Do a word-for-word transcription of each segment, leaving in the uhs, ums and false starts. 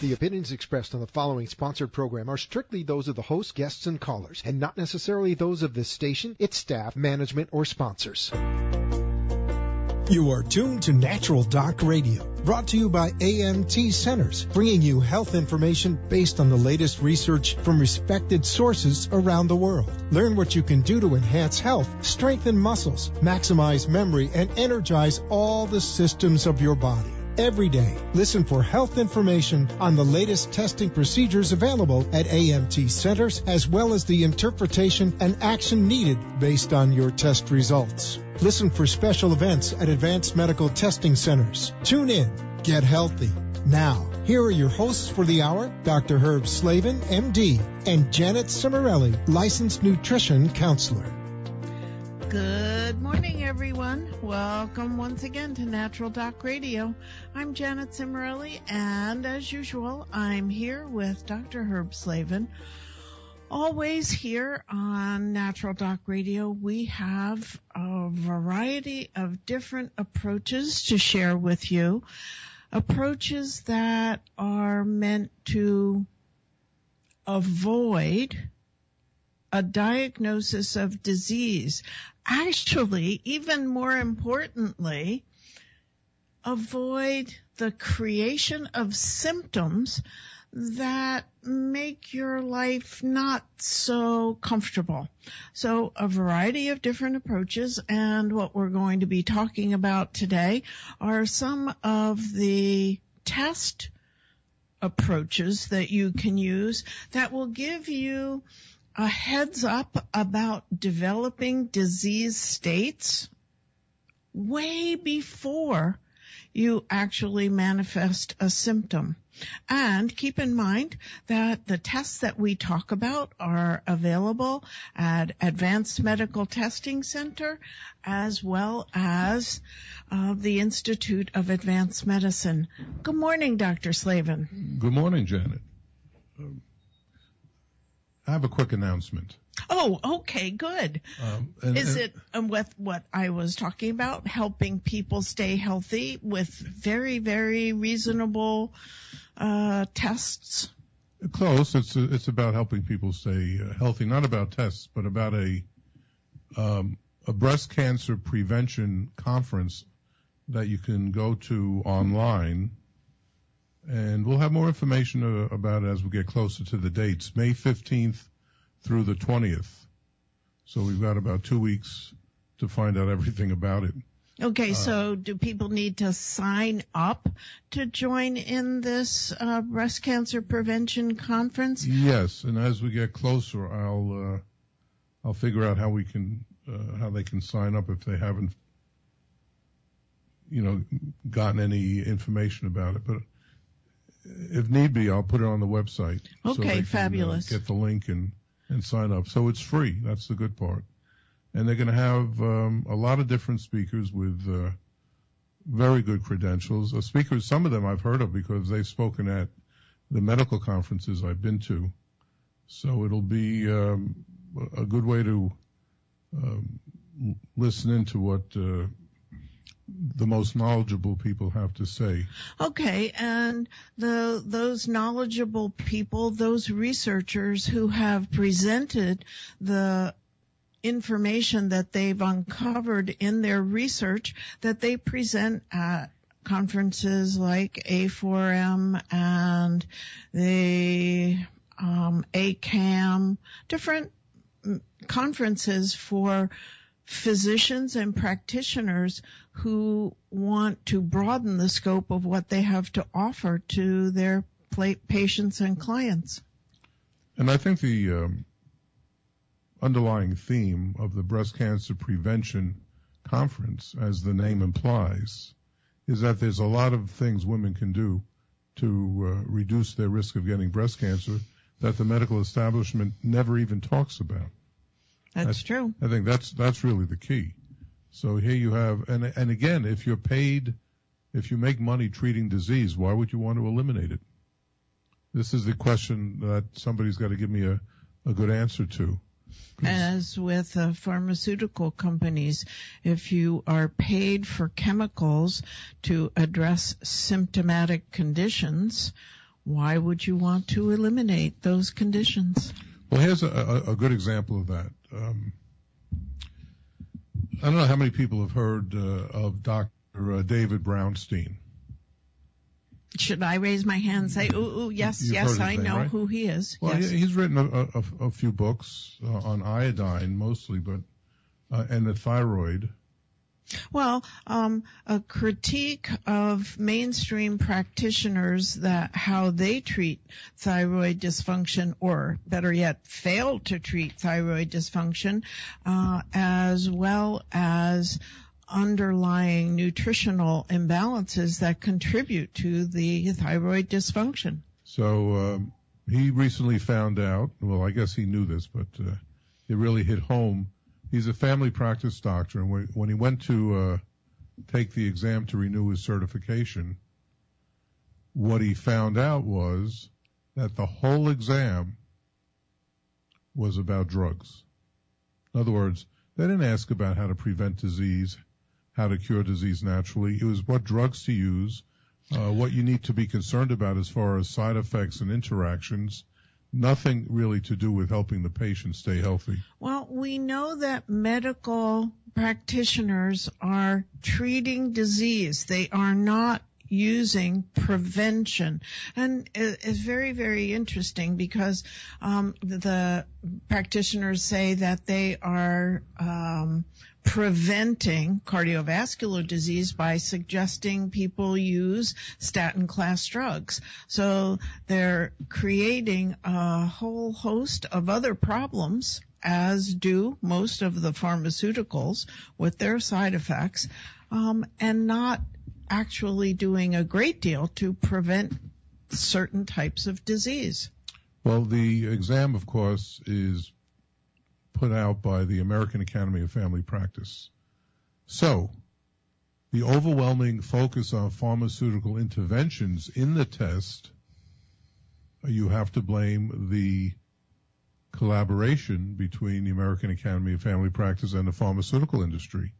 The opinions expressed on the following sponsored program are strictly those of the host, guests, and callers, and not necessarily those of this station, its staff, management, or sponsors. You are tuned to Natural Doc Radio, brought to you by A M T Centers, bringing you health information based on the latest research from respected sources around the world. Learn what you can do to enhance health, strengthen muscles, maximize memory, and energize all the systems of your body. Every day, listen for health information on the latest testing procedures available at A M T Centers, as well as the interpretation and action needed based on your test results. Listen for special events at Advanced Medical Testing Centers. Tune in. Get healthy. Now, here are your hosts for the hour, Doctor Herb Slavin, M D, and Janet Cimarelli, licensed nutrition counselor. Good morning, everyone. Welcome once again to Natural Doc Radio. I'm Janet Cimarelli, and as usual, I'm here with Doctor Herb Slavin. Always here on Natural Doc Radio, we have a variety of different approaches to share with you. Approaches that are meant to avoid a diagnosis of disease. Actually, even more importantly, avoid the creation of symptoms that make your life not so comfortable. So a variety of different approaches, and what we're going to be talking about today are some of the test approaches that you can use that will give you a heads up about developing disease states way before you actually manifest a symptom. And keep in mind that the tests that we talk about are available at Advanced Medical Testing Center, as well as uh, the Institute of Advanced Medicine. Good morning, Doctor Slavin. Good morning, Janet. Um, I have a quick announcement. Oh, okay, good. Um, and, Is and, it um, with what I was talking about, helping people stay healthy with very, very reasonable uh, tests? Close. It's it's about helping people stay uh, healthy, not about tests, but about a um, a breast cancer prevention conference that you can go to online. And we'll have more information uh, about it as we get closer to the dates, May fifteenth through the twentieth. So we've got about two weeks to find out everything about it. Okay, uh, so do people need to sign up to join in this uh, breast cancer prevention conference? Yes, and as we get closer, I'll uh, I'll figure out how we can uh, how they can sign up if they haven't, you know, gotten any information about it. But if need be, I'll put it on the website. Okay, so they can, fabulous. Uh, get the link and, and sign up. So it's free. That's the good part. And they're going to have um, a lot of different speakers with uh, very good credentials. Uh, speakers, some of them I've heard of because they've spoken at the medical conferences I've been to. So it'll be um, a good way to um, listen into what uh, the most knowledgeable people have to say. Okay, and the those knowledgeable people, those researchers who have presented the information that they've uncovered in their research that they present at conferences like A four M and the um, A C A M, different conferences for physicians and practitioners who want to broaden the scope of what they have to offer to their patients and clients. And I think the um, underlying theme of the breast cancer prevention conference, as the name implies, is that there's a lot of things women can do to uh, reduce their risk of getting breast cancer that the medical establishment never even talks about. That's That's true. I think that's that's really the key. So here you have, and and again, if you're paid, if you make money treating disease, why would you want to eliminate it? This is the question that somebody's got to give me a, a good answer to. As with uh, pharmaceutical companies, if you are paid for chemicals to address symptomatic conditions, why would you want to eliminate those conditions? Well, here's a, a, a good example of that. Um, I don't know how many people have heard uh, of Doctor Uh, David Brownstein. Should I raise my hand and say, ooh, ooh yes, You've yes, I name, know right? who he is. Well, yes. he, he's written a, a, a few books uh, on iodine mostly, but uh, and the thyroid. Well, um, a critique of mainstream practitioners that how they treat thyroid dysfunction, or better yet, fail to treat thyroid dysfunction, uh, as well as underlying nutritional imbalances that contribute to the thyroid dysfunction. So um, he recently found out, well, I guess he knew this, but uh, it really hit home. He's a family practice doctor, and when, when he went to uh, take the exam to renew his certification, what he found out was that the whole exam was about drugs. In other words, they didn't ask about how to prevent disease, how to cure disease naturally. It was what drugs to use, uh, what you need to be concerned about as far as side effects and interactions. Nothing really to do with helping the patient stay healthy. Well, we know that medical practitioners are treating disease. They are not using prevention. And it's very, very interesting because um, the practitioners say that they are um, preventing cardiovascular disease by suggesting people use statin class drugs. So they're creating a whole host of other problems, as do most of the pharmaceuticals with their side effects, um, and not actually doing a great deal to prevent certain types of disease. Well, the exam, of course, is put out by the American Academy of Family Practice. So, the overwhelming focus on pharmaceutical interventions in the test, you have to blame the collaboration between the American Academy of Family Practice and the pharmaceutical industry.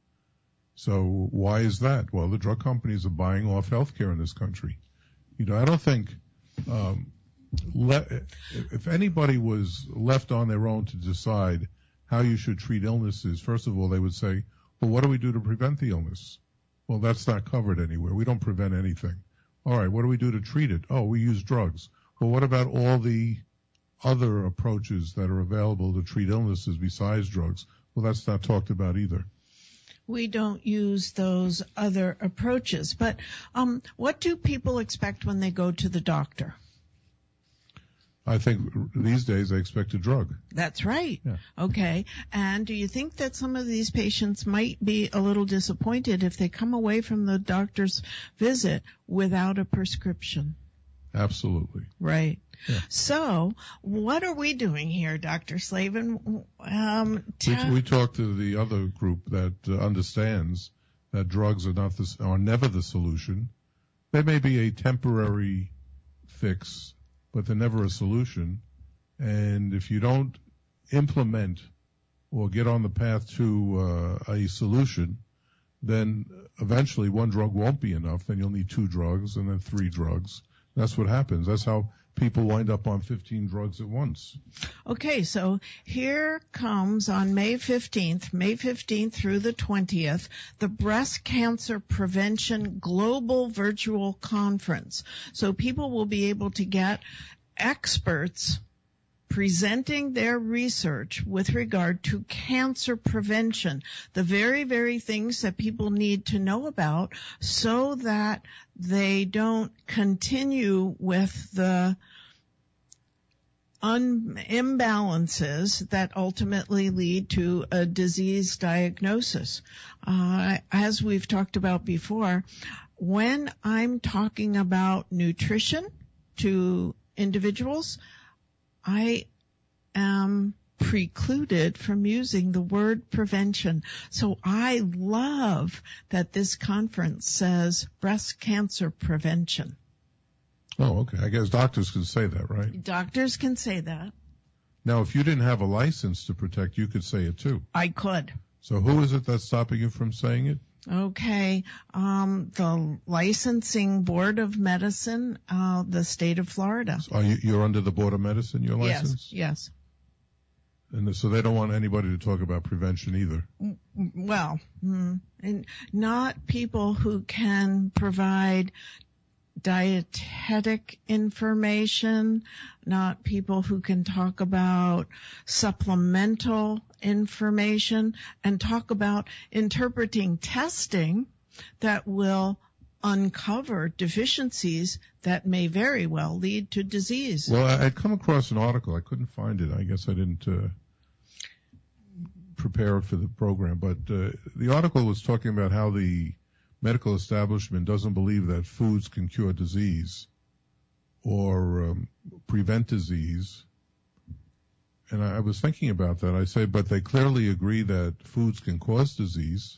So why is that? Well, the drug companies are buying off healthcare in this country. You know, I don't think um, le- if anybody was left on their own to decide how you should treat illnesses, first of all, they would say, well, what do we do to prevent the illness? Well, that's not covered anywhere. We don't prevent anything. All right, what do we do to treat it? Oh, we use drugs. Well, what about all the other approaches that are available to treat illnesses besides drugs? Well, that's not talked about either. We don't use those other approaches. But um, what do people expect when they go to the doctor? I think these days they expect a drug. That's right. Yeah. Okay. And do you think that some of these patients might be a little disappointed if they come away from the doctor's visit without a prescription? Absolutely. Right. Yeah. So, what are we doing here, Doctor Slavin? Um, we, we talked to the other group that uh, understands that drugs are not the, are never the solution. They may be a temporary fix, but they're never a solution. And if you don't implement or get on the path to uh, a solution, then eventually one drug won't be enough. Then you'll need two drugs and then three drugs. That's what happens. That's how people wind up on fifteen drugs at once. Okay, so here comes on May fifteenth, May fifteenth through the twentieth, the Breast Cancer Prevention Global Virtual Conference. So people will be able to get experts presenting their research with regard to cancer prevention, the very, very things that people need to know about so that they don't continue with the un- imbalances that ultimately lead to a disease diagnosis. Uh, as we've talked about before, when I'm talking about nutrition to individuals, I am precluded from using the word prevention. So I love that this conference says breast cancer prevention. Oh, okay. I guess doctors can say that, right? Doctors can say that. Now, if you didn't have a license to protect, you could say it too. I could. So who is it that's stopping you from saying it? Okay. Um, the Licensing Board of Medicine, uh, the state of Florida. So are you, you're under the Board of Medicine, your license? Yes, yes. And so they don't want anybody to talk about prevention either. Well, mm, and not people who can provide dietetic information, not people who can talk about supplemental information and talk about interpreting testing that will uncover deficiencies that may very well lead to disease. Well, I- I'd come across an article. I couldn't find it. I guess I didn't uh, prepare it for the program. But uh, the article was talking about how the medical establishment doesn't believe that foods can cure disease or um, prevent disease. And I, I was thinking about that. I say, but they clearly agree that foods can cause disease.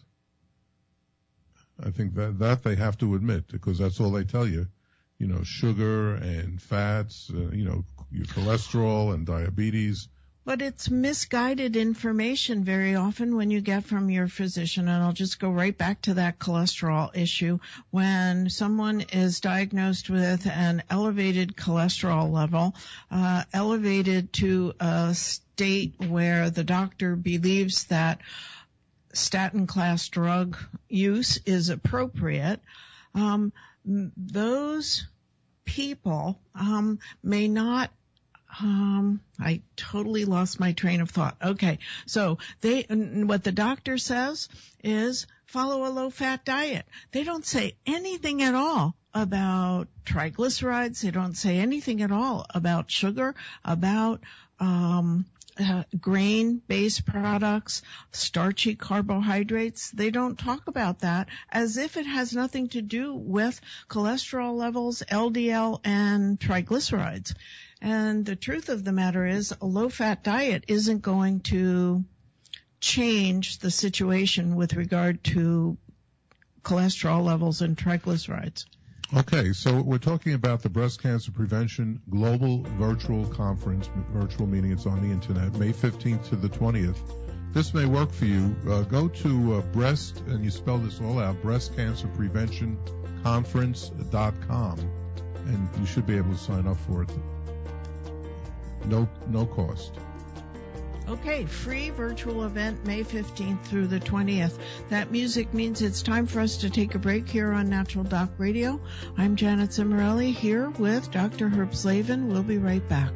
I think that, that they have to admit, because that's all they tell you. You know, sugar and fats, uh, you know, your cholesterol and diabetes. But it's misguided information very often when you get from your physician, and I'll just go right back to that cholesterol issue. When someone is diagnosed with an elevated cholesterol level, uh, elevated to a state where the doctor believes that statin class drug use is appropriate, um, those people um, may not Um, I totally lost my train of thought. Okay. So they, what the doctor says is follow a low fat diet. They don't say anything at all about triglycerides. They don't say anything at all about sugar, about, um, uh, grain-based products, starchy carbohydrates. They don't talk about that as if it has nothing to do with cholesterol levels, L D L, and triglycerides. And the truth of the matter is a low-fat diet isn't going to change the situation with regard to cholesterol levels and triglycerides. Okay, so we're talking about the Breast Cancer Prevention Global Virtual Conference, virtual meeting. It's on the internet, May fifteenth to the twentieth. This may work for you. Uh, go to uh, breast, and you spell this all out, breast cancer prevention conference dot com, and you should be able to sign up for it. No, no cost. Okay, free virtual event May fifteenth through the twentieth. That music means it's time for us to take a break here on Natural Doc Radio. I'm Janet Cimarelli here with Doctor Herb Slavin. We'll be right back.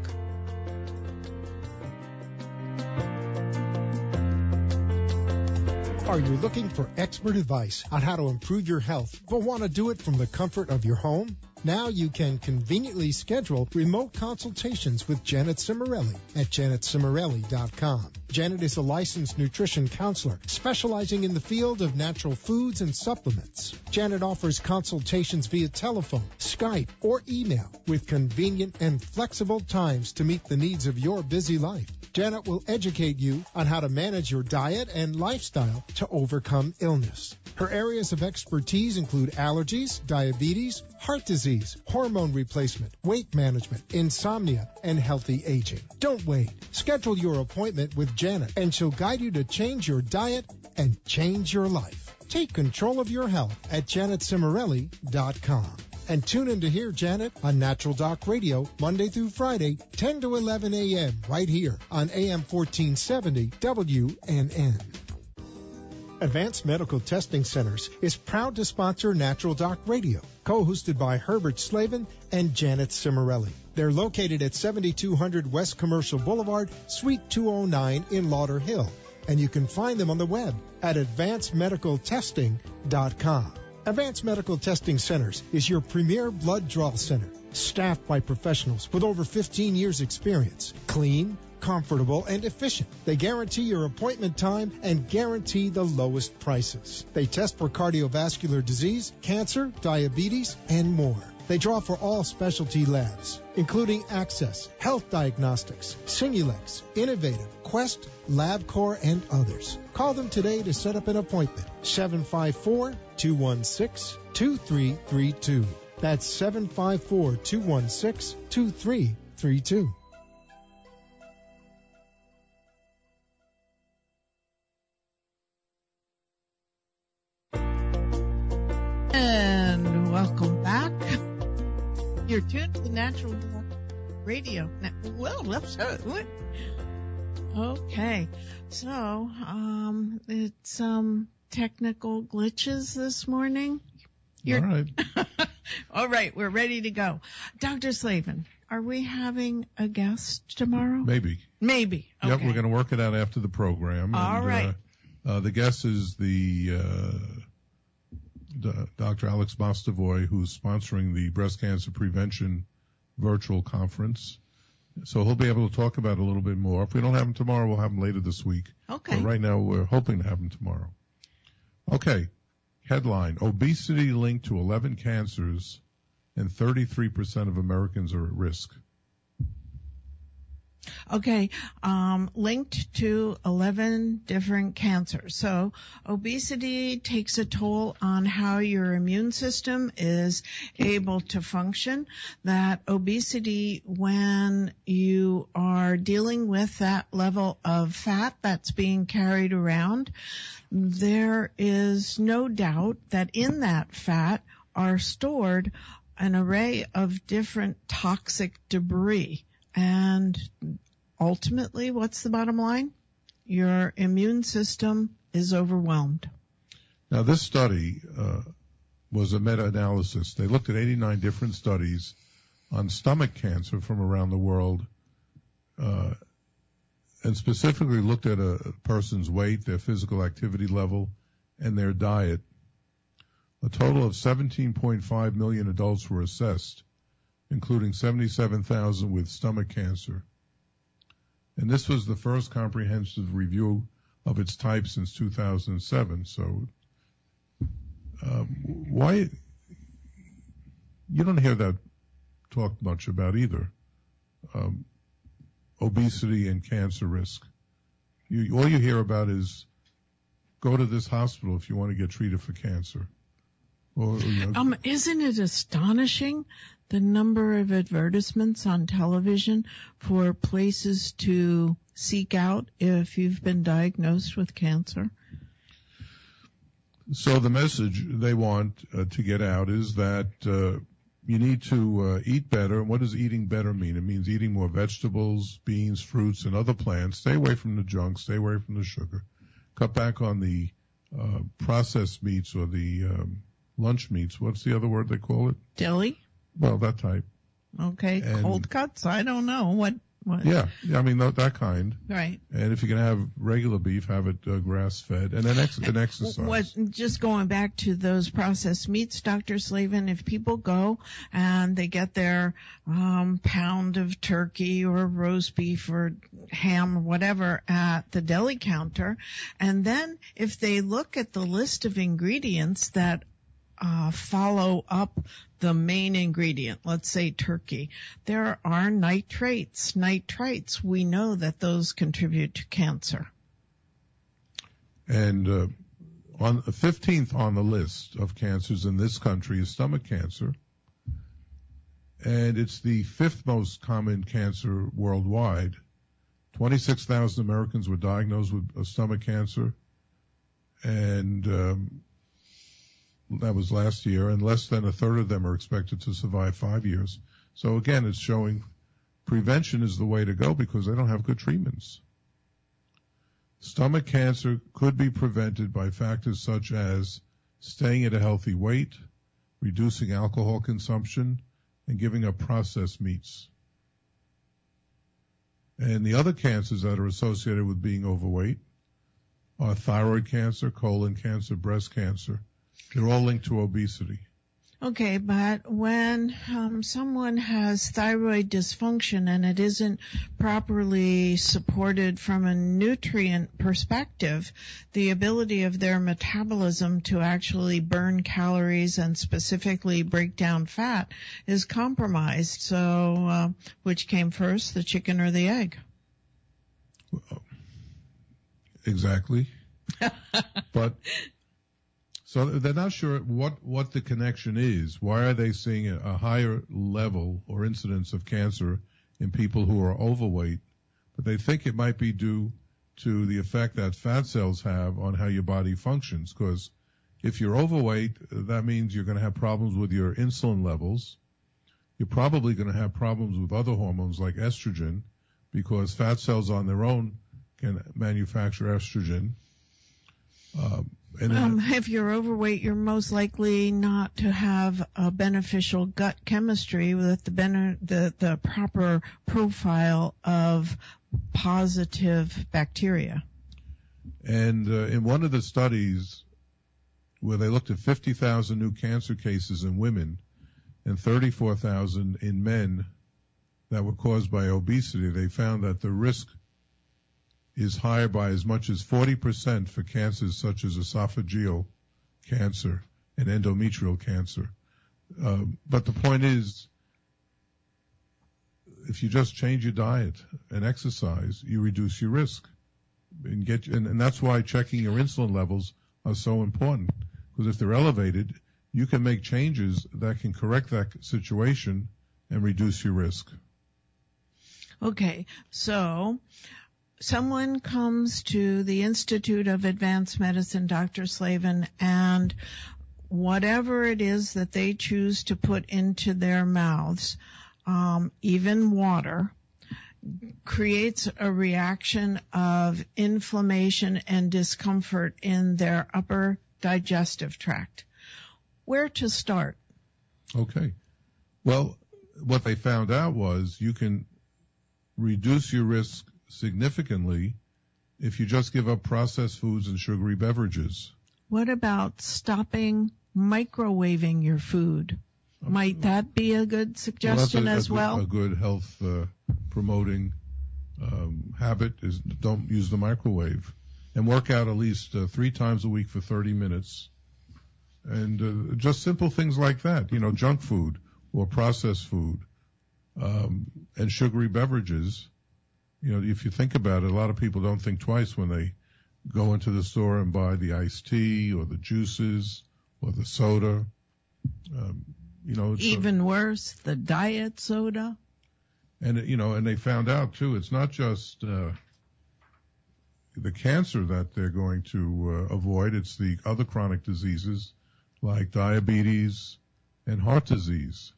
Are you looking for expert advice on how to improve your health, but want to do it from the comfort of your home? Now you can conveniently schedule remote consultations with Janet Cimarelli at janet cimarelli dot com. Janet is a licensed nutrition counselor specializing in the field of natural foods and supplements. Janet offers consultations via telephone, Skype, or email with convenient and flexible times to meet the needs of your busy life. Janet will educate you on how to manage your diet and lifestyle to overcome illness. Her areas of expertise include allergies, diabetes, heart disease, hormone replacement, weight management, insomnia, and healthy aging. Don't wait. Schedule your appointment with Janet, and she'll guide you to change your diet and change your life. Take control of your health at janet cimarelli dot com. And tune in to hear Janet on Natural Doc Radio Monday through Friday, ten to eleven a.m. right here on A M fourteen seventy W N N. Advanced Medical Testing Centers is proud to sponsor Natural Doc Radio, co-hosted by Herbert Slavin and Janet Cimarelli. They're located at seventy-two hundred West Commercial Boulevard, Suite two oh nine in Lauderhill, and you can find them on the web at advanced medical testing dot com. Advanced Medical Testing Centers is your premier blood draw center, staffed by professionals with over fifteen years experience. Clean, comfortable, and efficient. They guarantee your appointment time and guarantee the lowest prices. They test for cardiovascular disease, cancer, diabetes, and more. They draw for all specialty labs, including Access, Health Diagnostics, Simulex, Innovative, Quest, LabCorp, and others. Call them today to set up an appointment. seven five four, two one six, two three three two. That's seven five four, two one six, two three three two. Natural Radio. Well, let's Okay, so um, it's um technical glitches this morning. You're... All right. All right, we're ready to go. Doctor Slavin, are we having a guest tomorrow? Maybe. Maybe. Okay. Yep, we're going to work it out after the program. All and, right. Uh, uh, the guest is the, uh, the Doctor Alex Mostovoy, who's sponsoring the Breast Cancer Prevention Virtual Conference. So he'll be able to talk about it a little bit more. If we don't have him tomorrow, we'll have him later this week. Okay. But right now, we're hoping to have him tomorrow. Okay. Headline, obesity linked to eleven cancers and thirty-three percent of Americans are at risk. Okay, um, linked to eleven different cancers. So obesity takes a toll on how your immune system is able to function. That obesity, when you are dealing with that level of fat that's being carried around, there is no doubt that in that fat are stored an array of different toxic debris. And ultimately, what's the bottom line? Your immune system is overwhelmed. Now, this study uh, was a meta-analysis. They looked at eighty-nine different studies on stomach cancer from around the world, uh, and specifically looked at a person's weight, their physical activity level, and their diet. A total of seventeen point five million adults were assessed, including seventy-seven thousand with stomach cancer. And this was the first comprehensive review of its type since two thousand seven. So um, why you don't hear that talked much about either, um, obesity and cancer risk. You, all you hear about is go to this hospital if you want to get treated for cancer. Or, you know, um, isn't it astonishing the number of advertisements on television for places to seek out if you've been diagnosed with cancer? So the message they want uh, to get out is that uh, you need to uh, eat better. And what does eating better mean? It means eating more vegetables, beans, fruits, and other plants. Stay away from the junk. Stay away from the sugar. Cut back on the uh, processed meats or the um, lunch meats. What's the other word they call it? Deli? Well, that type. Okay. And cold cuts? I don't know. What? what? Yeah. yeah. I mean, that, that kind. Right. And if you can have regular beef, have it uh, grass-fed. And then ex- an exercise. What, just going back to those processed meats, Doctor Slavin, if people go and they get their um, pound of turkey or roast beef or ham or whatever at the deli counter, and then if they look at the list of ingredients that Uh, follow up the main ingredient, let's say turkey, there are nitrates. Nitrates, we know that those contribute to cancer. And uh, on the fifteenth on the list of cancers in this country is stomach cancer. And it's the fifth most common cancer worldwide. twenty-six thousand Americans were diagnosed with uh, stomach cancer. And um, that was last year, and less than a third of them are expected to survive five years. So again, it's showing prevention is the way to go because they don't have good treatments. Stomach cancer could be prevented by factors such as staying at a healthy weight, reducing alcohol consumption, and giving up processed meats. And the other cancers that are associated with being overweight are thyroid cancer, colon cancer, breast cancer. They're all linked to obesity. Okay, but when um, someone has thyroid dysfunction and it isn't properly supported from a nutrient perspective, the ability of their metabolism to actually burn calories and specifically break down fat is compromised. So, uh, which came first, the chicken or the egg? Exactly. But so they're not sure what, what the connection is. Why are they seeing a, a higher level or incidence of cancer in people who are overweight? But they think it might be due to the effect that fat cells have on how your body functions. Because if you're overweight, that means you're going to have problems with your insulin levels. you're probably going to have problems with other hormones like estrogen, because fat cells on their own can manufacture estrogen. Um, and um, if you're overweight, you're most likely not to have a beneficial gut chemistry with the ben- the, the proper profile of positive bacteria. And uh, in one of the studies where they looked at fifty thousand new cancer cases in women and thirty-four thousand in men that were caused by obesity, they found that the risk is higher by as much as forty percent for cancers such as esophageal cancer and endometrial cancer. Um, but the point is, if you just change your diet and exercise, you reduce your risk. And, get, and, and that's why checking your insulin levels are so important. Because if they're elevated, you can make changes that can correct that situation and reduce your risk. Okay, so someone comes to the Institute of Advanced Medicine, Doctor Slavin, and whatever it is that they choose to put into their mouths, um, even water, creates a reaction of inflammation and discomfort in their upper digestive tract. Where to start? Okay. Well, what they found out was you can reduce your risk significantly if you just give up processed foods and sugary beverages. What about stopping microwaving your food? Might that be a good suggestion well, a, as a well? Good, a good health uh, promoting um, habit is don't use the microwave, and work out at least uh, three times a week for thirty minutes. And uh, just simple things like that, you know, junk food or processed food um, and sugary beverages. You know, if you think about it, a lot of people don't think twice when they go into the store and buy the iced tea or the juices or the soda. Um, you know, it's even a, worse, the diet soda. And you know, and they found out too, it's not just uh, the cancer that they're going to uh, avoid; it's the other chronic diseases like diabetes and heart disease.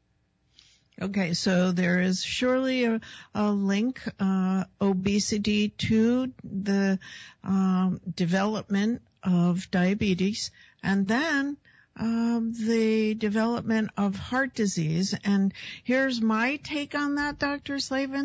Okay, so there is surely a, a link, uh, obesity to the um, development of diabetes, and then um, the development of heart disease. And here's my take on that, Doctor Slavin.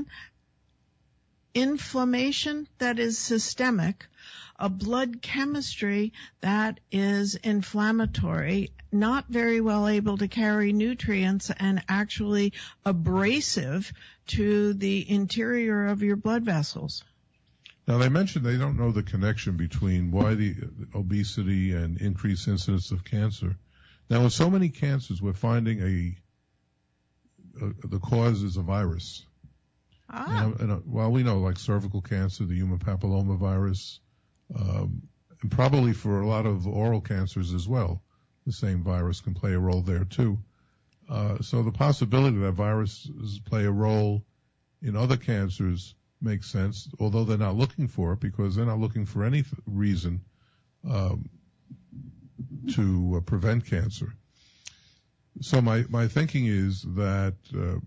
Inflammation that is systemic, a blood chemistry that is inflammatory, not very well able to carry nutrients, and actually abrasive to the interior of your blood vessels. Now, they mentioned they don't know the connection between why the obesity and increased incidence of cancer. Now, with so many cancers, we're finding a, a the cause is a virus. Ah. And, and, uh, well, we know like cervical cancer, the human papilloma virus, um, and probably for a lot of oral cancers as well, the same virus can play a role there too. Uh, so the possibility that viruses play a role in other cancers makes sense, although they're not looking for it because they're not looking for any reason um, to uh, prevent cancer. So my, my thinking is that uh,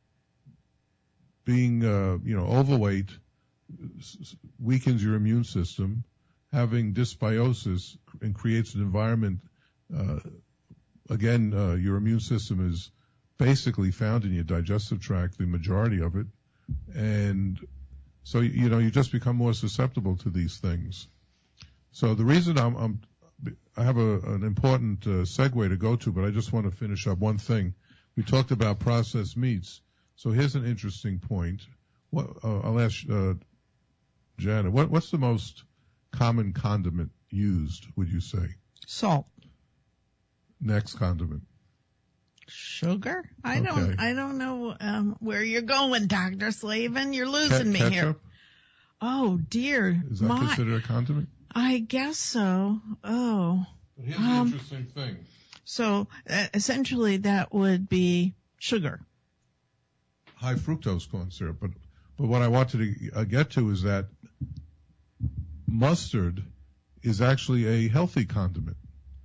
being, uh, you know, overweight weakens your immune system. Having dysbiosis and creates an environment, uh, again, uh, your immune system is basically found in your digestive tract, the majority of it. And so, you know, you just become more susceptible to these things. So the reason I'm, I'm I have a, an important uh, segue to go to, but I just want to finish up one thing. We talked about processed meats. So here's an interesting point. What, uh, I'll ask uh, Janet, what, what's the most common condiment used, would you say? Salt. Next condiment. Sugar? I okay. don't I don't know um, where you're going, Doctor Slavin. You're losing Ke- me ketchup? here. Oh, dear. Is that My, considered a condiment? I guess so. Oh. But here's um, the interesting thing. So uh, essentially that would be sugar. High fructose corn syrup. But, but what I wanted to uh, get to is that mustard is actually a healthy condiment.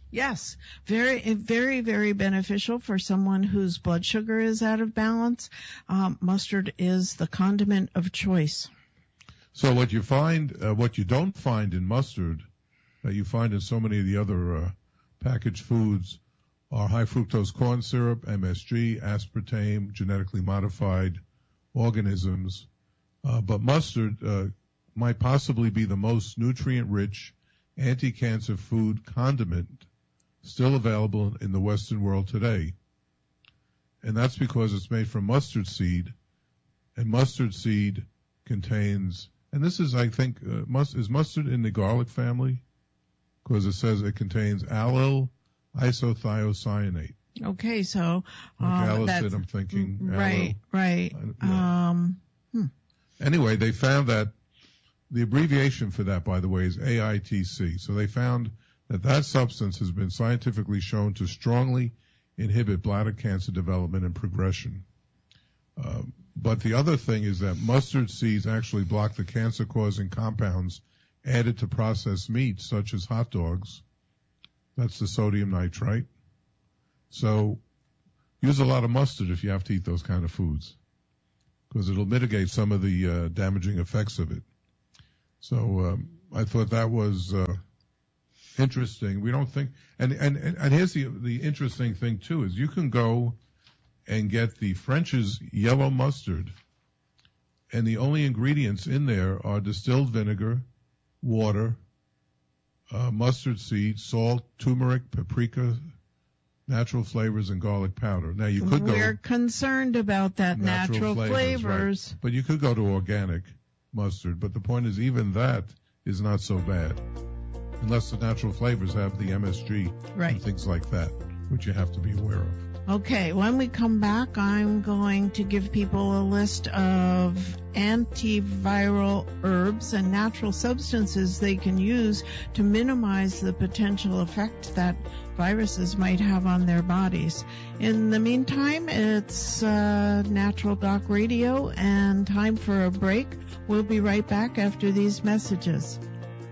Yes, very, very, very beneficial for someone whose blood sugar is out of balance. Um, mustard is the condiment of choice. So what you find, uh, what you don't find in mustard, that you find in so many of the other uh, packaged foods, are high fructose corn syrup, M S G, aspartame, genetically modified organisms. Uh, but mustard uh, might possibly be the most nutrient-rich anti-cancer food condiment still available in the Western world today. And that's because it's made from mustard seed, and mustard seed contains, and this is, I think, uh, must, is mustard in the garlic family? Because it says it contains allyl isothiocyanate. Okay, so like um, Allicin, I'm thinking. Right, allyl. right. Yeah. Um, hmm. Anyway, they found that the abbreviation for that, by the way, is A I T C. So they found that that substance has been scientifically shown to strongly inhibit bladder cancer development and progression. Uh, but the other thing is that mustard seeds actually block the cancer-causing compounds added to processed meats, such as hot dogs. That's the sodium nitrite. So use a lot of mustard if you have to eat those kind of foods, because it'll mitigate some of the uh, damaging effects of it. So um, I thought that was uh, interesting. We don't think, and, and, and here's the, the interesting thing too, is you can go and get the French's yellow mustard, and the only ingredients in there are distilled vinegar, water, uh, mustard seed, salt, turmeric, paprika, natural flavors, and garlic powder. Now you could go. We're concerned about that natural, natural flavors. flavors. Right. But you could go to organic mustard. But the point is, even that is not so bad, unless the natural flavors have the M S G right. and things like that, which you have to be aware of. Okay, when we come back, I'm going to give people a list of antiviral herbs and natural substances they can use to minimize the potential effect that viruses might have on their bodies. In the meantime, it's uh, Natural Doc Radio and time for a break. We'll be right back after these messages.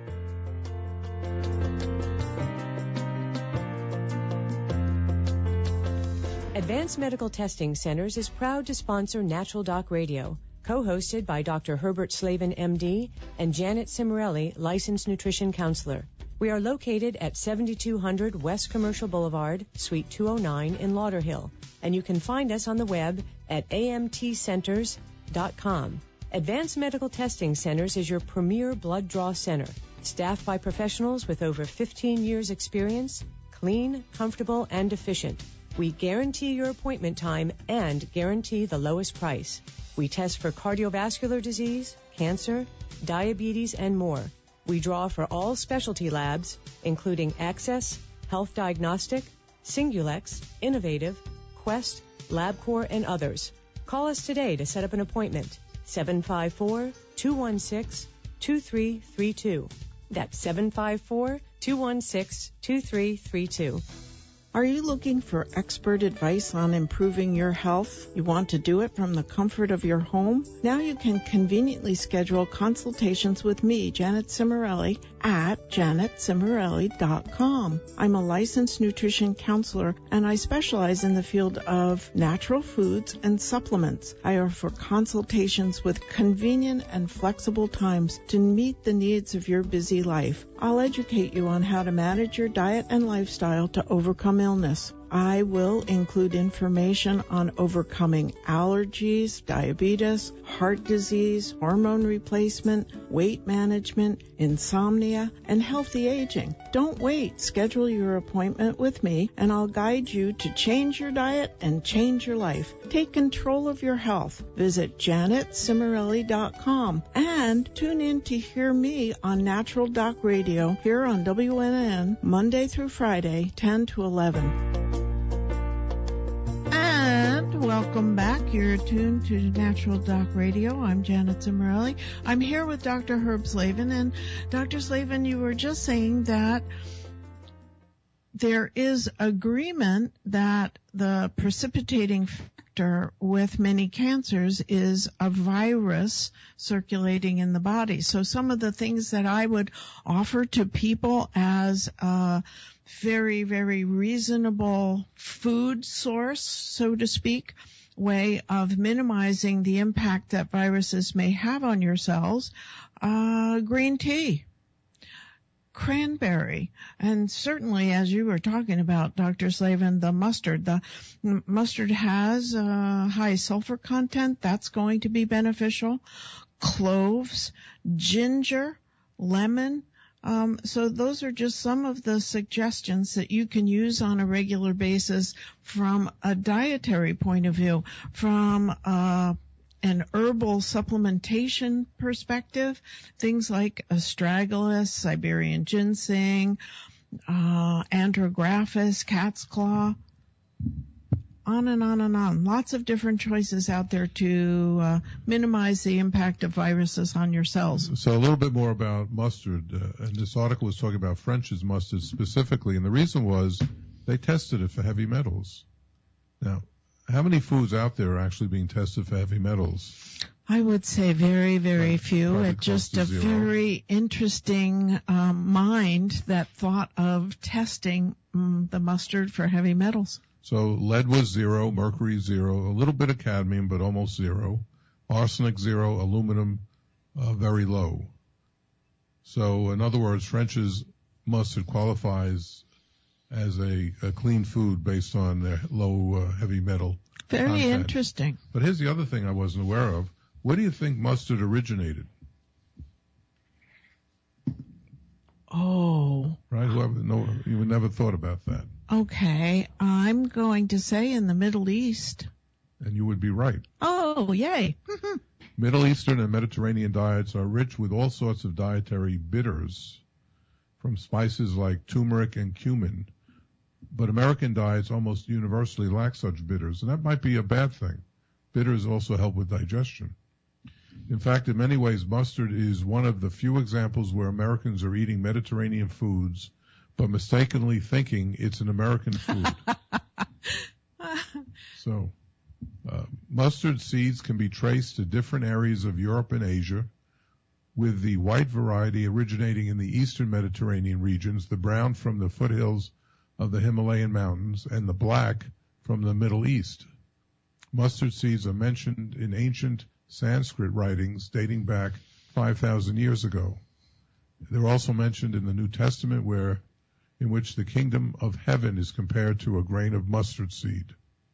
Advanced Medical Testing Centers is proud to sponsor Natural Doc Radio, co-hosted by Doctor Herbert Slavin, M D, and Janet Cimarelli, licensed nutrition counselor. We are located at seventy-two hundred West Commercial Boulevard, Suite two oh nine in Lauderhill, and you can find us on the web at A M T centers dot com. Advanced Medical Testing Centers is your premier blood draw center, staffed by professionals with over fifteen years experience, clean, comfortable, and efficient. We guarantee your appointment time and guarantee the lowest price. We test for cardiovascular disease, cancer, diabetes, and more. We draw for all specialty labs, including Access, Health Diagnostic, Singulex, Innovative, Quest, LabCorp, and others. Call us today to set up an appointment. seven five four, two one six, two three three two. That's seven five four, two one six, two three three two. Are you looking for expert advice on improving your health? You want to do it from the comfort of your home? Now you can conveniently schedule consultations with me, Janet Cimarelli, at janet cimarelli dot com. I'm a licensed nutrition counselor, and I specialize in the field of natural foods and supplements. I offer consultations with convenient and flexible times to meet the needs of your busy life. I'll educate you on how to manage your diet and lifestyle to overcome illness. I will include information on overcoming allergies, diabetes, heart disease, hormone replacement, weight management, insomnia, and healthy aging. Don't wait. Schedule your appointment with me, and I'll guide you to change your diet and change your life. Take control of your health. Visit janet cimarelli dot com and tune in to hear me on Natural Doc Radio here on W N N Monday through Friday, ten to eleven. And welcome back. You're tuned to Natural Doc Radio. I'm Janet Cimarelli. I'm here with Doctor Herb Slavin. And Doctor Slavin, you were just saying that there is agreement that the precipitating factor with many cancers is a virus circulating in the body. So some of the things that I would offer to people as uh very, very reasonable food source, so to speak, way of minimizing the impact that viruses may have on your cells, uh, green tea, cranberry, and certainly, as you were talking about, Doctor Slavin, the mustard. The mustard has a high sulfur content. That's going to be beneficial. Cloves, ginger, lemon. Um, so those are just some of the suggestions that you can use on a regular basis from a dietary point of view, from uh, an herbal supplementation perspective, things like astragalus, Siberian ginseng, uh, andrographis, cat's claw, on and on and on. Lots of different choices out there to uh, minimize the impact of viruses on your cells. So a little bit more about mustard. Uh, and this article was talking about French's mustard specifically, and the reason was they tested it for heavy metals. Now, how many foods out there are actually being tested for heavy metals? I would say very, very Right. few. Probably It's just close a to zero. very interesting um, mind that thought of testing um, the mustard for heavy metals. So lead was zero, mercury zero, a little bit of cadmium, but almost zero, arsenic zero, aluminum uh, very low. So in other words, French's mustard qualifies as a, a clean food based on their low uh, heavy metal Very content. interesting. But here's the other thing I wasn't aware of. Where do you think mustard originated? Oh, Right? Whoever, no, you would never thought about that. okay. I'm going to say in the Middle East. And you would be right. Oh, yay. Middle Eastern and Mediterranean diets are rich with all sorts of dietary bitters, from spices like turmeric and cumin. But American diets almost universally lack such bitters, and that might be a bad thing. Bitters also help with digestion. In fact, in many ways, mustard is one of the few examples where Americans are eating Mediterranean foods, but mistakenly thinking it's an American food. So, uh, mustard seeds can be traced to different areas of Europe and Asia, with the white variety originating in the eastern Mediterranean regions, the brown from the foothills of the Himalayan mountains, and the black from the Middle East. Mustard seeds are mentioned in ancient Sanskrit writings dating back five thousand years ago. They're also mentioned in the New Testament, where in which the kingdom of heaven is compared to a grain of mustard seed.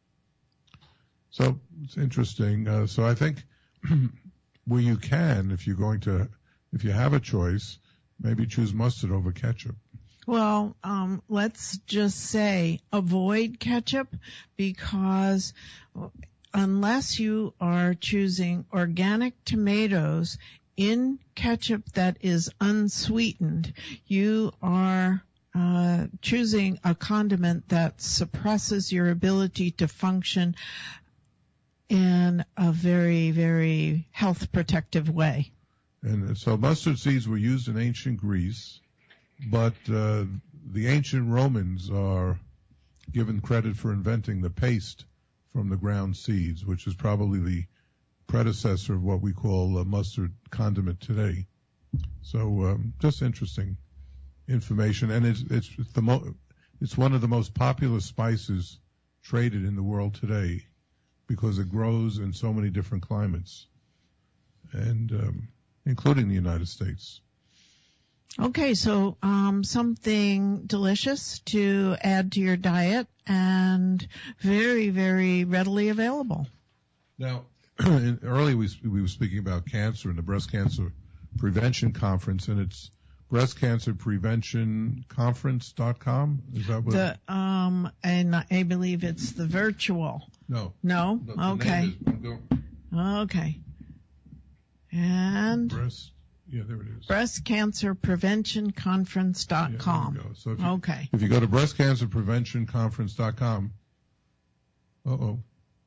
So it's interesting. Uh, so I think where you can, if you're going to, if you have a choice, maybe choose mustard over ketchup. Well, um, let's just say avoid ketchup, because unless you are choosing organic tomatoes in ketchup that is unsweetened, you are uh, choosing a condiment that suppresses your ability to function in a very, very health protective way. And so mustard seeds were used in ancient Greece, but uh, the ancient Romans are given credit for inventing the paste from the ground seeds, which is probably the predecessor of what we call a mustard condiment today. So um, just interesting information, and it's it's the mo- it's one of the most popular spices traded in the world today because it grows in so many different climates, and um, including the United States. Okay, so um, something delicious to add to your diet and very, very readily available. Now, in, earlier we, we were speaking about cancer and the Breast Cancer Prevention Conference, and it's breast cancer prevention conference dot com. Is that what? The um, and I believe it's the virtual. No. No? The, the Okay. name is, I'm going, Okay. And breast. Yeah, there it is. breast cancer prevention conference dot Yeah, com. there we go. So if you, Okay. if you go to breast cancer prevention conference dot com, uh-oh.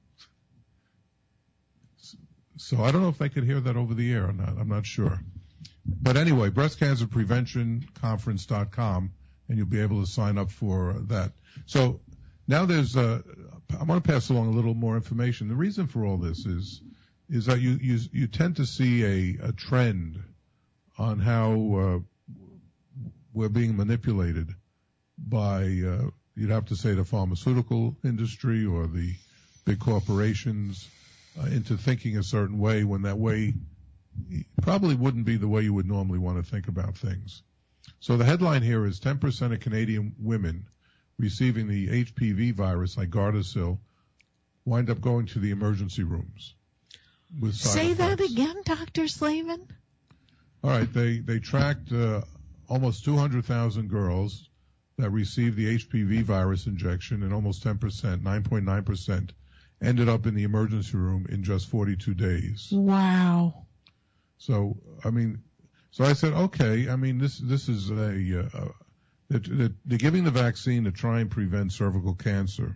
So I don't know if they could hear that over the air or not. I'm not sure. But anyway, breast cancer prevention conference dot com, and you'll be able to sign up for that. So now there's, uh, I want to pass along a little more information. The reason for all this is, is that you, you, you tend to see a, a trend on how uh, we're being manipulated by, uh, you'd have to say the pharmaceutical industry or the big corporations uh, into thinking a certain way when that way probably wouldn't be the way you would normally want to think about things. So the headline here is ten percent of Canadian women receiving the H P V virus like Gardasil wind up going to the emergency rooms with side Say effects. that again, Doctor Slavin. All right, they, they tracked uh, almost two hundred thousand girls that received the H P V virus injection, and almost ten percent, nine point nine percent, ended up in the emergency room in just forty-two days. Wow. So, I mean, so I said, okay, I mean, this this is a, uh, they're, they're giving the vaccine to try and prevent cervical cancer.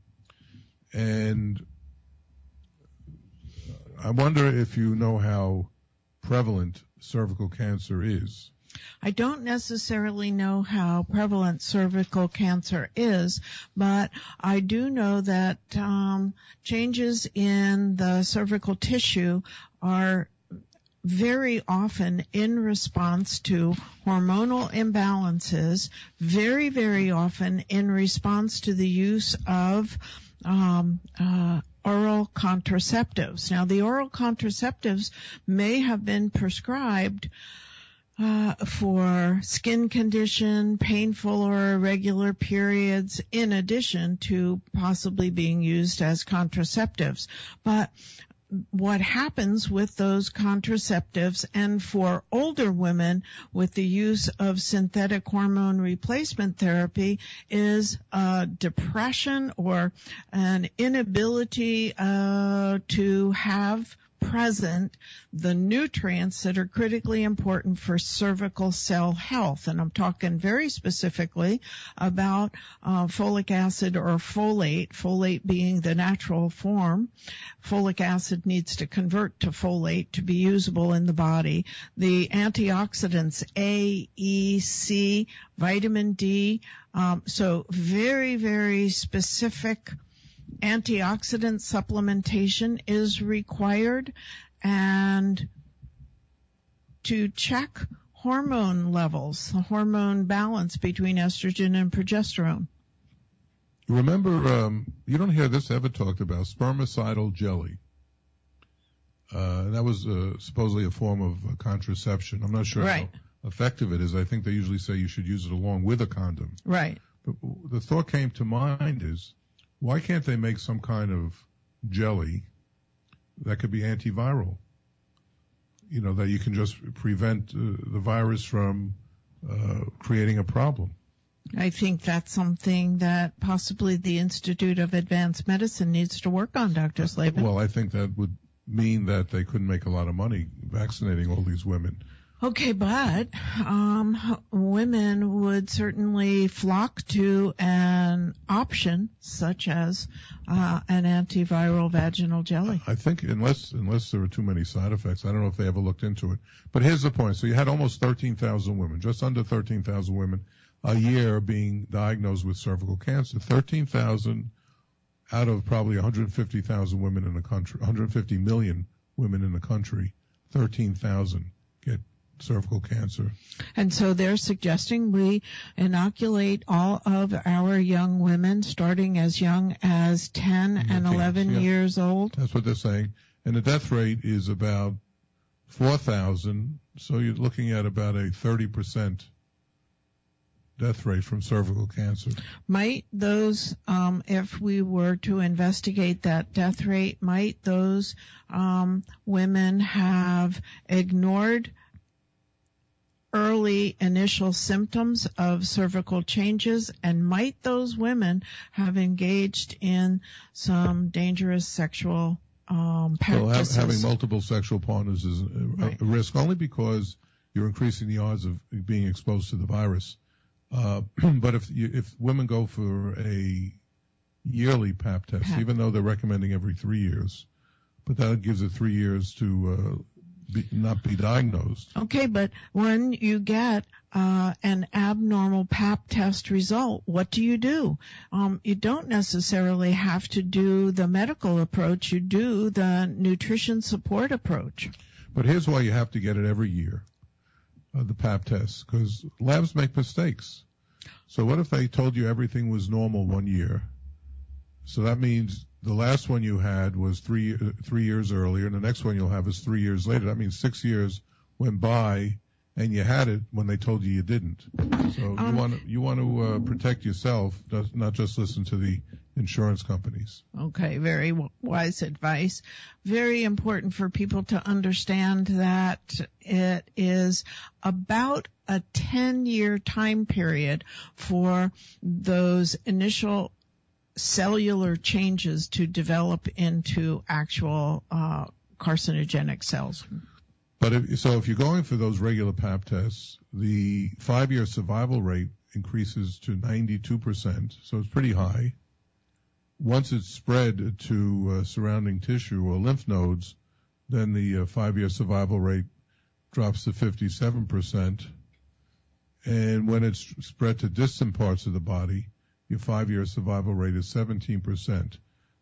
And I wonder if you know how prevalent cervical cancer is. I don't necessarily know how prevalent cervical cancer is, but I do know that um, changes in the cervical tissue are very often in response to hormonal imbalances, very, very often in response to the use of um, uh, oral contraceptives. Now, the oral contraceptives may have been prescribed Uh, for skin condition, painful or irregular periods, in addition to possibly being used as contraceptives. But what happens with those contraceptives, and for older women with the use of synthetic hormone replacement therapy, is uh, depression or an inability uh, to have present the nutrients that are critically important for cervical cell health. And I'm talking very specifically about uh, folic acid or folate, folate being the natural form. Folic acid needs to convert to folate to be usable in the body. The antioxidants A, E, C, vitamin D. Um, so very, very specific antioxidant supplementation is required, and to check hormone levels, the hormone balance between estrogen and progesterone. Remember, um, you don't hear this ever talked about, spermicidal jelly. Uh, that was uh, supposedly a form of uh, contraception. I'm not sure right. how effective it is. I think they usually say you should use it along with a condom. Right. But the thought came to mind is, why can't they make some kind of jelly that could be antiviral? You know, that you can just prevent uh, the virus from uh, creating a problem. I think that's something that possibly the Institute of Advanced Medicine needs to work on, Doctor Slavin. Well, I think that would mean that they couldn't make a lot of money vaccinating all these women. Okay, but um, women would certainly flock to an option such as uh, an antiviral vaginal jelly. I think unless unless there are too many side effects, I don't know if they ever looked into it. But here's the point. So you had almost thirteen thousand women, just under thirteen thousand women a year being diagnosed with cervical cancer. thirteen thousand out of probably one hundred fifty thousand women in the country, one hundred fifty million women in the country, thirteen thousand get cervical cancer. And so they're suggesting we inoculate all of our young women starting as young as ten and eleven yeah. years old. That's what they're saying. And the death rate is about four thousand, so you're looking at about a thirty percent death rate from cervical cancer. Might those, um, if we were to investigate that death rate, might those um, women have ignored early initial symptoms of cervical changes, and might those women have engaged in some dangerous sexual um, practices? Well, having multiple sexual partners is a, right. a risk, only because you're increasing the odds of being exposed to the virus. Uh, but if you, if women go for a yearly pap test, Pap. even though they're recommending every three years, but that gives it three years to uh, Be, not be diagnosed. Okay, but when you get uh, an abnormal pap test result, what do you do? Um, you don't necessarily have to do the medical approach. You do the nutrition support approach. But here's why you have to get it every year, uh, the pap test, because labs make mistakes. So what if they told you everything was normal one year? So that means the last one you had was three uh, three years earlier, and the next one you'll have is three years later. That means six years went by, and you had it when they told you you didn't. So um, you want to you want to uh, protect yourself, not just listen to the insurance companies. Okay, very w- wise advice. Very important for people to understand that it is about a ten-year time period for those initial cellular changes to develop into actual uh, carcinogenic cells. But if, so if you're going for those regular pap tests, the five-year survival rate increases to ninety-two percent, so it's pretty high. Once it's spread to uh, surrounding tissue or lymph nodes, then the uh, five-year survival rate drops to fifty-seven percent. And when it's spread to distant parts of the body, your five-year survival rate is seventeen percent.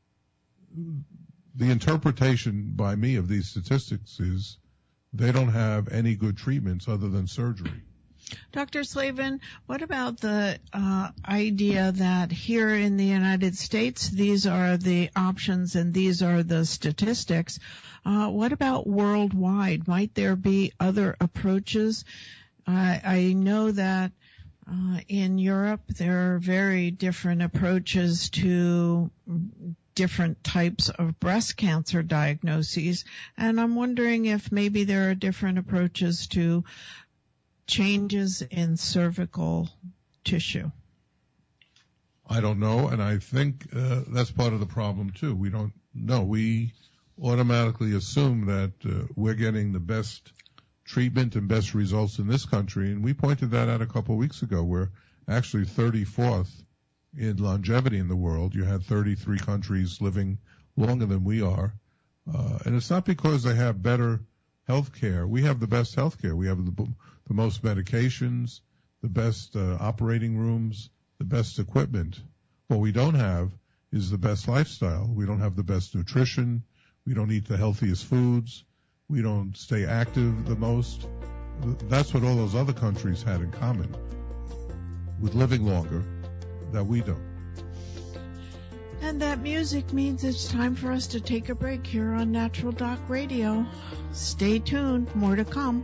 The interpretation by me of these statistics is they don't have any good treatments other than surgery. Doctor Slavin, what about the uh, idea that here in the United States, these are the options and these are the statistics? Uh, what about worldwide? Might there be other approaches? I, I know that uh, in Europe there are very different approaches to different types of breast cancer diagnoses, and I'm wondering if maybe there are different approaches to changes in cervical tissue. I don't know, and I think uh, that's part of the problem too. We don't know. We automatically assume that uh, we're getting the best treatment and best results in this country, and we pointed that out a couple of weeks ago. We're actually thirty-fourth in longevity in the world. You had thirty-three countries living longer than we are, uh, and it's not because they have better health care. We have the best health care. We have the, the most medications, the best uh, operating rooms, the best equipment. What we don't have is the best lifestyle. We don't have the best nutrition. We don't eat the healthiest foods. We don't stay active the most. That's what all those other countries had in common with living longer that we don't. And that music means it's time for us to take a break here on Natural Doc Radio. Stay tuned. More to come.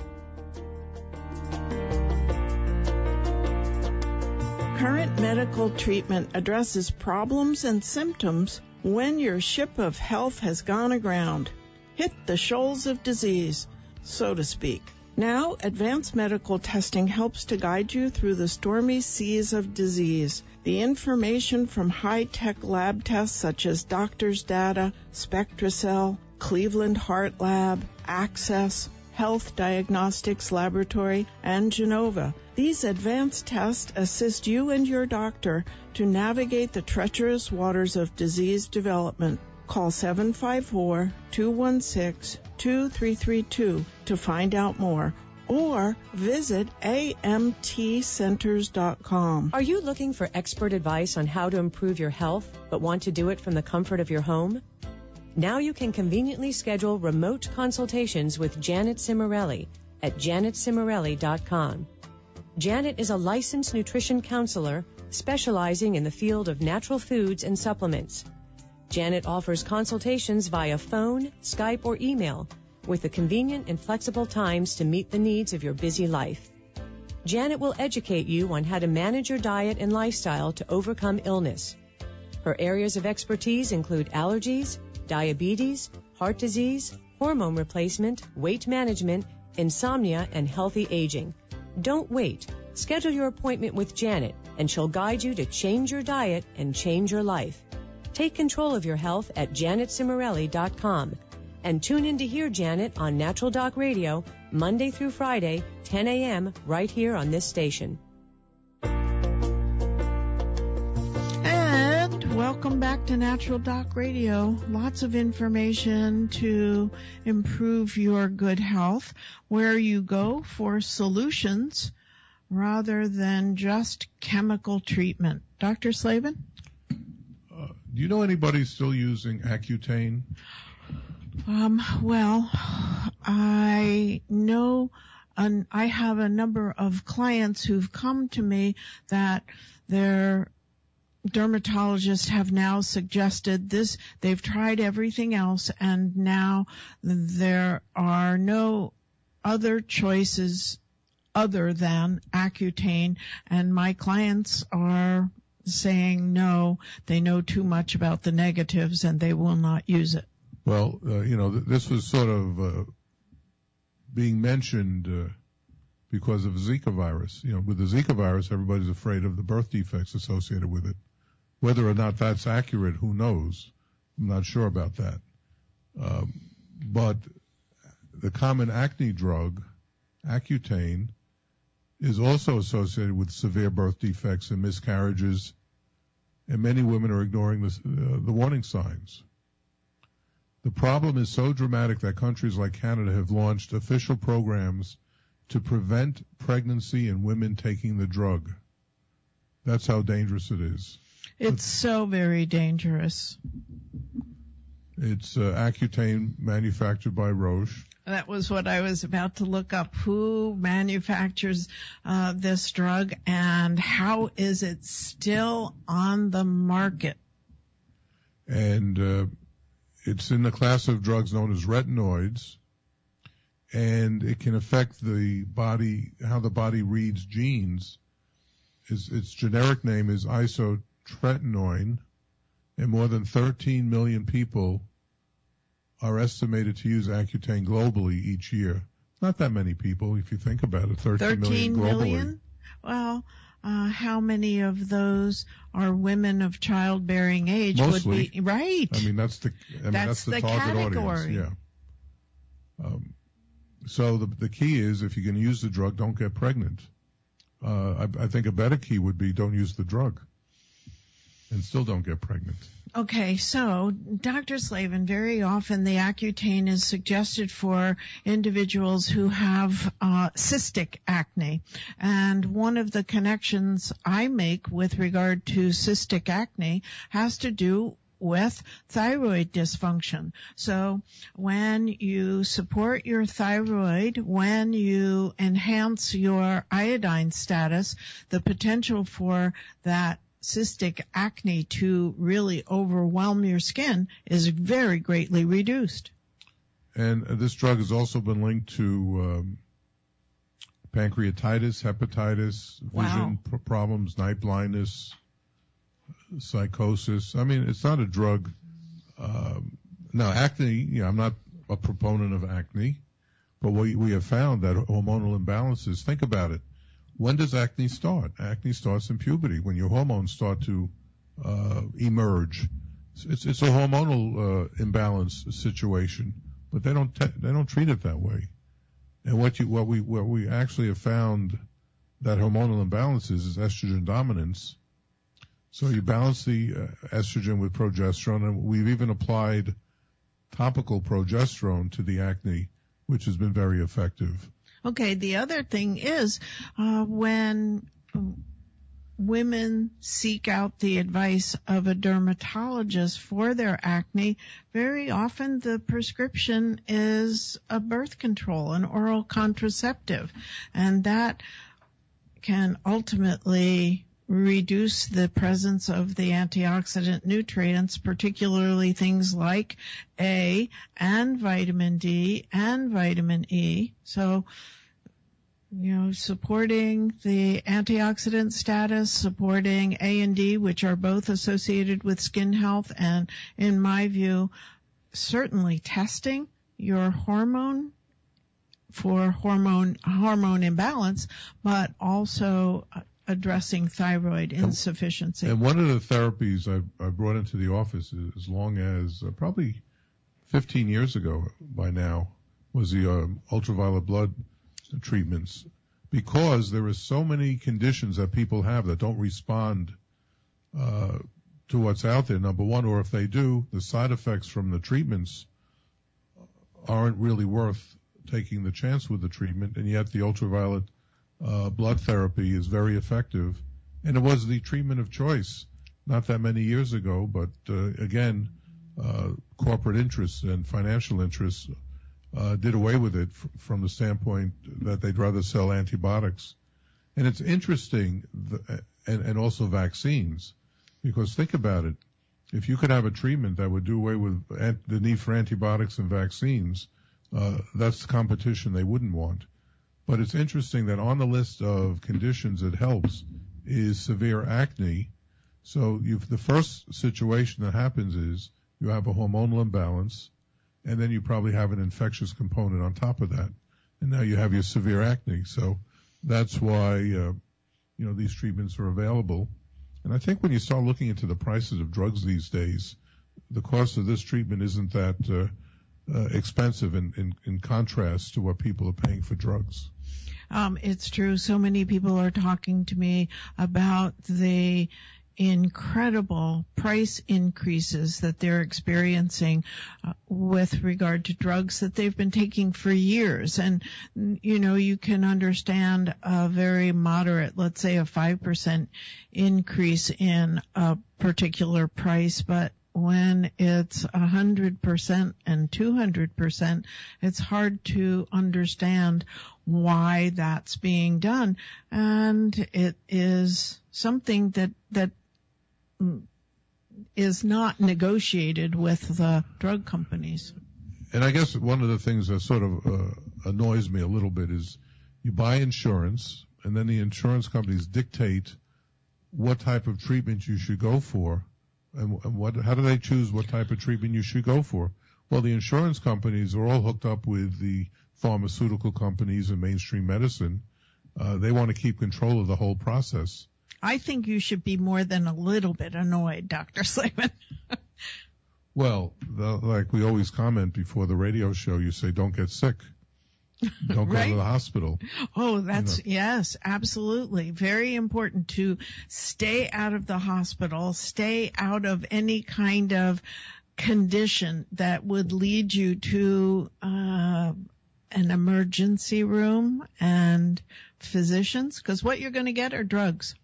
Current medical treatment addresses problems and symptoms when your ship of health has gone aground. Hit the shoals of disease, so to speak. Now, advanced medical testing helps to guide you through the stormy seas of disease. The information from high-tech lab tests such as Doctor's Data, SpectraCell, Cleveland Heart Lab, Access, Health Diagnostics Laboratory, and Genova. These advanced tests assist you and your doctor to navigate the treacherous waters of disease development. Call seven five four, two one six, two three three two to find out more, or visit A M T centers dot com. Are you looking for expert advice on how to improve your health, but want to do it from the comfort of your home? Now you can conveniently schedule remote consultations with Janet Cimarelli at janet cimarelli dot com. Janet is a licensed nutrition counselor specializing in the field of natural foods and supplements. Janet offers consultations via phone, Skype, or email with the convenient and flexible times to meet the needs of your busy life. Janet will educate you on how to manage your diet and lifestyle to overcome illness. Her areas of expertise include allergies, diabetes, heart disease, hormone replacement, weight management, insomnia, and healthy aging. Don't wait. Schedule your appointment with Janet, and she'll guide you to change your diet and change your life. Take control of your health at janet cimarelli dot com. And tune in to hear Janet on Natural Doc Radio, Monday through Friday, ten a.m., right here on this station. And welcome back to Natural Doc Radio. Lots of information to improve your good health, where you go for solutions rather than just chemical treatment. Doctor Slavin? Uh, do you know anybody still using Accutane? Um, well, I know an, I have a number of clients who've come to me that their dermatologists have now suggested this. They've tried everything else, and now there are no other choices other than Accutane, and my clients are saying no, they know too much about the negatives and they will not use it. Well, uh, you know, th- this was sort of uh, being mentioned uh, because of Zika virus. You know, with the Zika virus, everybody's afraid of the birth defects associated with it. Whether or not that's accurate, who knows? I'm not sure about that. Um, but the common acne drug, Accutane, is also associated with severe birth defects and miscarriages, and many women are ignoring this, uh, the warning signs. The problem is so dramatic that countries like Canada have launched official programs to prevent pregnancy in women taking the drug. That's how dangerous it is. It's so very dangerous. It's uh, Accutane, manufactured by Roche. That was what I was about to look up. Who manufactures uh, this drug, and how is it still on the market? And uh, it's in the class of drugs known as retinoids, and it can affect the body, how the body reads genes. Its, its generic name is isotretinoin, and more than thirteen million people are estimated to use Accutane globally each year. Not that many people, if you think about it. thirteen, thirteen million globally. Million? Well, uh, how many of those are women of childbearing age? Mostly. Would be, right. I mean, that's the, I mean, that's, that's the, the target category. audience. Yeah. Um, so the, the key is, if you're going to use the drug, don't get pregnant. Uh, I, I think a better key would be don't use the drug and still don't get pregnant. Okay, so Doctor Slavin, very often the Accutane is suggested for individuals who have uh, cystic acne. And one of the connections I make with regard to cystic acne has to do with thyroid dysfunction. So when you support your thyroid, when you enhance your iodine status, the potential for that cystic acne to really overwhelm your skin is very greatly reduced. And this drug has also been linked to um, pancreatitis, hepatitis, Wow. vision p- problems, night blindness, psychosis. I mean, it's not a drug. Um, now, acne, you know, I'm not a proponent of acne, but we, we have found that hormonal imbalances, think about it. When does acne start? Acne starts in puberty, when your hormones start to uh, emerge. It's, it's a hormonal uh, imbalance situation, but they don't te- they don't treat it that way. And what you what we what we actually have found that hormonal imbalances is estrogen dominance. So you balance the uh, estrogen with progesterone, and we've even applied topical progesterone to the acne, which has been very effective. Okay, the other thing is uh, when women seek out the advice of a dermatologist for their acne, very often the prescription is a birth control, an oral contraceptive, and that can ultimately reduce the presence of the antioxidant nutrients, particularly things like A and vitamin D and vitamin E. So, you know, supporting the antioxidant status, supporting A and D, which are both associated with skin health, and in my view, certainly testing your hormone for hormone hormone imbalance, but also addressing thyroid insufficiency. And one of the therapies I've, I've brought into the office is, as long as uh, probably fifteen years ago by now was the um, ultraviolet blood treatments, because there are so many conditions that people have that don't respond uh, to what's out there, number one, or if they do, the side effects from the treatments aren't really worth taking the chance with the treatment, and yet the ultraviolet uh, blood therapy is very effective. And it was the treatment of choice not that many years ago, but uh, again, uh, corporate interests and financial interests uh, did away with it f- from the standpoint that they'd rather sell antibiotics. And it's interesting, th- and, and also vaccines, because think about it. If you could have a treatment that would do away with ant- the need for antibiotics and vaccines, uh, that's the competition they wouldn't want. But it's interesting that on the list of conditions it helps is severe acne. So you've, the first situation that happens is you have a hormonal imbalance, and then you probably have an infectious component on top of that. And now you have your severe acne. So that's why, uh, you know, these treatments are available. And I think when you start looking into the prices of drugs these days, the cost of this treatment isn't that uh, uh, expensive in, in, in contrast to what people are paying for drugs. Um, it's true. So many people are talking to me about the incredible price increases that they're experiencing uh, with regard to drugs that they've been taking for years. And, you know, you can understand a very moderate, let's say a five percent increase in a particular price, but when it's one hundred percent and two hundred percent, it's hard to understand why that's being done. And it is something that, that is not negotiated with the drug companies. And I guess one of the things that sort of uh, annoys me a little bit is you buy insurance, and then the insurance companies dictate what type of treatment you should go for, and, and what, how do they choose what type of treatment you should go for? Well, the insurance companies are all hooked up with the pharmaceutical companies and mainstream medicine. Uh, they want to keep control of the whole process. I think you should be more than a little bit annoyed, Doctor Slavin. Well, the, like we always comment before the radio show, you say, don't get sick. Don't right? go to the hospital. Oh, that's, you know. Yes, absolutely. Very important to stay out of the hospital, stay out of any kind of condition that would lead you to uh, an emergency room and physicians, because what you're going to get are drugs.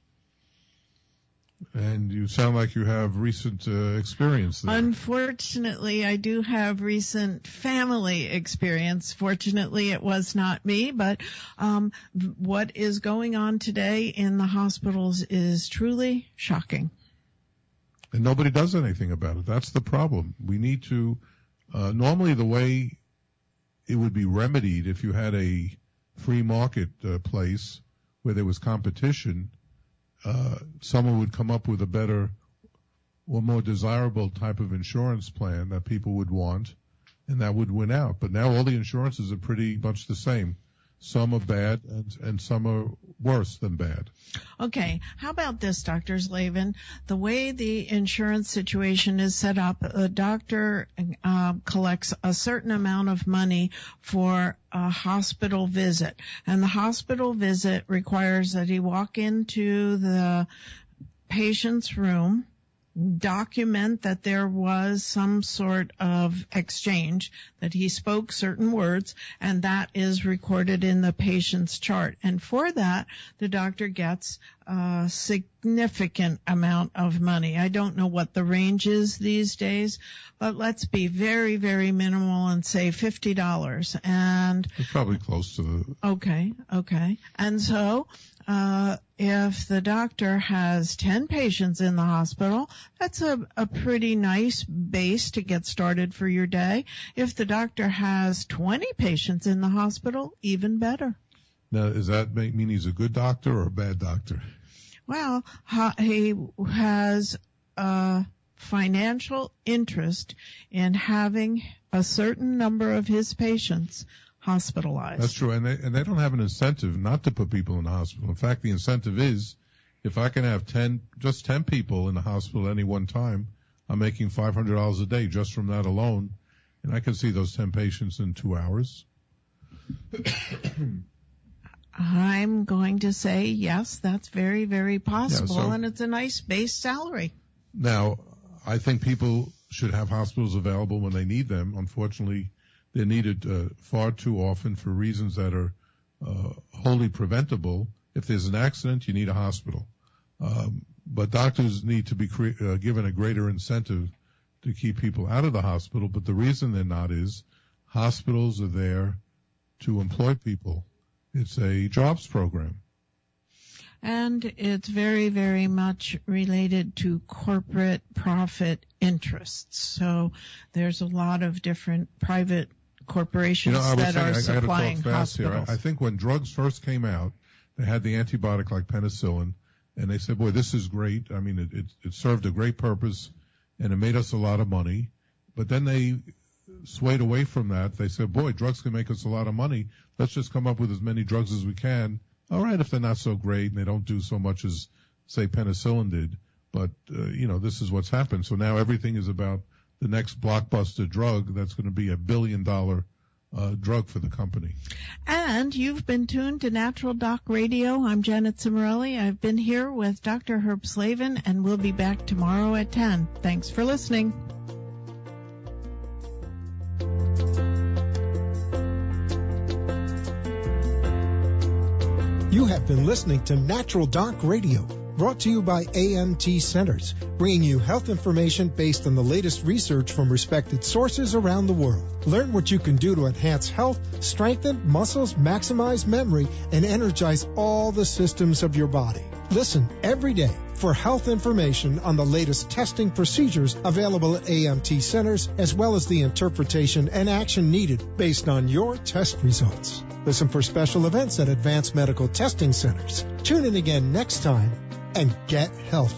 And you sound like you have recent uh, experience there. Unfortunately, I do have recent family experience. Fortunately, it was not me, but um, what is going on today in the hospitals is truly shocking. And nobody does anything about it. That's the problem. We need to, uh, normally the way it would be remedied if you had a free market uh, place where there was competition, Uh, someone would come up with a better or more desirable type of insurance plan that people would want, and that would win out. But now all the insurances are pretty much the same. Some are bad, and, and some are worse than bad. Okay, how about this, Doctor Slavin? The way the insurance situation is set up, a doctor uh, collects a certain amount of money for a hospital visit, and the hospital visit requires that he walk into the patient's room, document that there was some sort of exchange, that he spoke certain words, and that is recorded in the patient's chart. And for that, the doctor gets a significant amount of money. I don't know what the range is these days, but let's be very, very minimal and say fifty dollars. And it's probably close to the... Okay, okay. And so, uh, if the doctor has ten patients in the hospital, that's a, a pretty nice base to get started for your day. If the doctor has twenty patients in the hospital, even better. Now, does that make, mean he's a good doctor or a bad doctor? Well, he has a financial interest in having a certain number of his patients hospitalized. That's true, and they, and they don't have an incentive not to put people in the hospital. In fact, the incentive is, if I can have ten, just ten people in the hospital at any one time, I'm making five hundred dollars a day just from that alone, and I can see those ten patients in two hours. I'm going to say yes, that's very, very possible, yeah, so, and it's a nice base salary. Now, I think people should have hospitals available when they need them. Unfortunately, they're needed uh, far too often for reasons that are uh, wholly preventable. If there's an accident, you need a hospital. Um, but doctors need to be cre- uh, given a greater incentive to keep people out of the hospital. But the reason they're not is Hospitals are there to employ people. It's a jobs program. And it's very, very much related to corporate profit interests. So there's a lot of different private corporations you know, that saying, are I, supplying I gotta talk fast hospitals. Here. I, I think when drugs first came out, they had the antibiotic like penicillin, and they said, boy, this is great. I mean, it, it, it served a great purpose, and it made us a lot of money. But then they swayed away from that. They said, boy, drugs can make us a lot of money. Let's just come up with as many drugs as we can. All right, if they're not so great and they don't do so much as, say, penicillin did. But, uh, you know, this is what's happened. So now everything is about the next blockbuster drug that's going to be a billion-dollar uh, drug for the company. And you've been tuned to Natural Doc Radio. I'm Janet Cimarelli. I've been here with Doctor Herb Slavin, and we'll be back tomorrow at ten. Thanks for listening. You have been listening to Natural Doc Radio, brought to you by A M T Centers, bringing you health information based on the latest research from respected sources around the world. Learn what you can do to enhance health, strengthen muscles, maximize memory, and energize all the systems of your body. Listen every day for health information on the latest testing procedures available at A M T Centers, as well as the interpretation and action needed based on your test results. Listen for special events at Advanced Medical Testing Centers. Tune in again next time and get healthy.